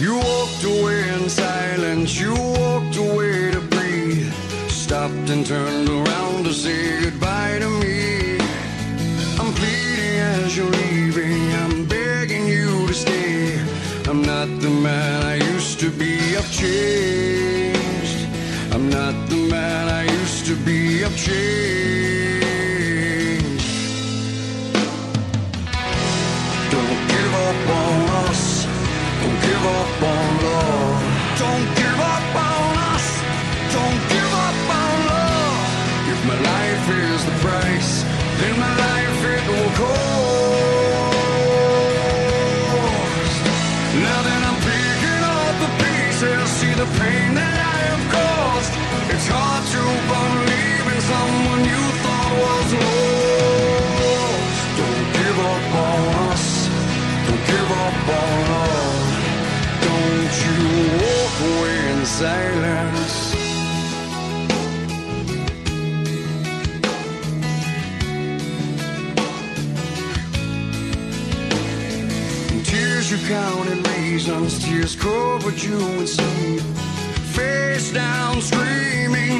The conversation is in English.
You walked away in silence, you walked away to breathe. Stopped and turned around to say goodbye to me. I'm pleading as you're leaving, I'm begging you to stay. I'm not the man I used to be, I've changed. I'm not the man I used to be, I've changed. Don't give up on us, don't give up on love. Don't give up on us, don't give up on love. If my life is the price, then my life it will cost. Now that I'm picking up the pieces, see the pain that I have caused. It's hard to believe in someone you thought was lost. Don't give up on us, don't give up on love. Don't you walk away in silence. Tears you counted reasons, tears covered you in sleep. Face down screaming